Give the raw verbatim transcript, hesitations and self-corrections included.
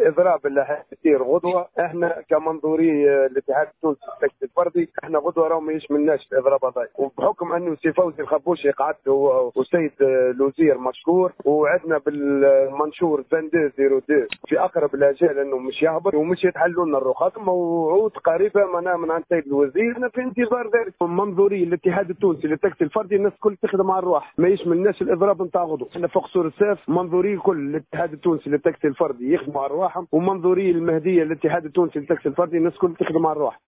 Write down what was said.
الاضراب اللي حيصير غدوه، احنا كمنظوري الاتحاد التونسي للتكتيك الفردي احنا غدوه راه ما يشملناش الاضراب هذا، وبحكم انه سي فوزي الخبوشي قعد وسيد لوزير مشكور، وعدنا بالمنشور اثنين اثنين صفر اثنين في اقرب الاجال انه مش يهبط ومش يتحلوا لنا الرخص، موعود قريبه من من عند السيد الوزير. احنا في انتظار ذلك. منظوري الاتحاد التونسي للتكتيك الفردي الناس الكل تخدم على الروح، ما يشملناش الاضراب نتاع غدوه. احنا فوق سور السيف منظوري كل الاتحاد التونسي للتكتيك الفردي يخدموا على رواحهم، ومنظوري المهديه الاتحاد التونسي للتكتيك الفردي الناس الكل تخدم على الروح.